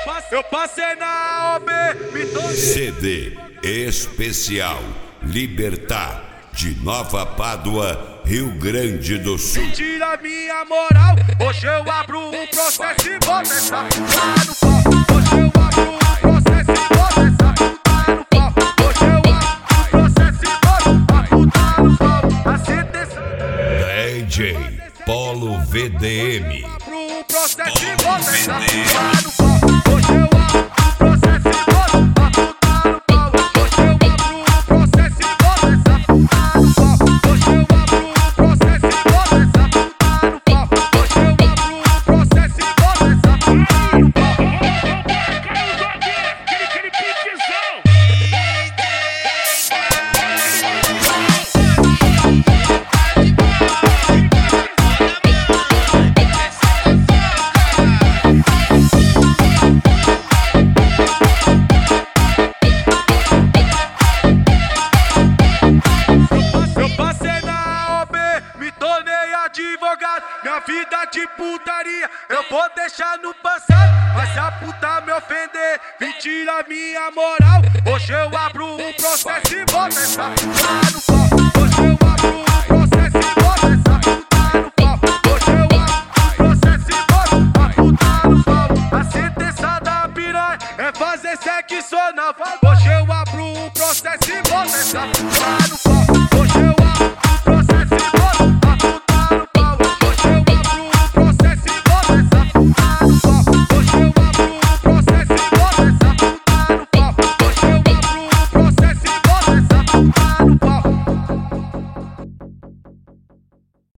Eu passei na OB, me tornei. CD especial Libertar, de Nova Pádua, Rio Grande do Sul. Tira minha moral, hoje eu abro um processo e boto essa puta no pau. Hoje eu abro um processo e boto essa puta no pau. Hoje eu abro um processo e boto a puta no pau. A sentença DJ Polo VDM. abro um processo e boto essa puta no pau. Hoje eu abro um processo e boto a puta no pau. Hoje eu abro um processo e boto essa puta no pau. Hoje eu abro um processo e boto essa puta no pau. Hoje eu abro um processo e boto essa puta no pau. Aquele piquezão. Eu passei na OB, me tornei advogado. Minha vida de putaria eu vou deixar no passado. Mas se a puta me ofender, me tira minha moral. Hoje eu abro um processo e boto essa puta no pau.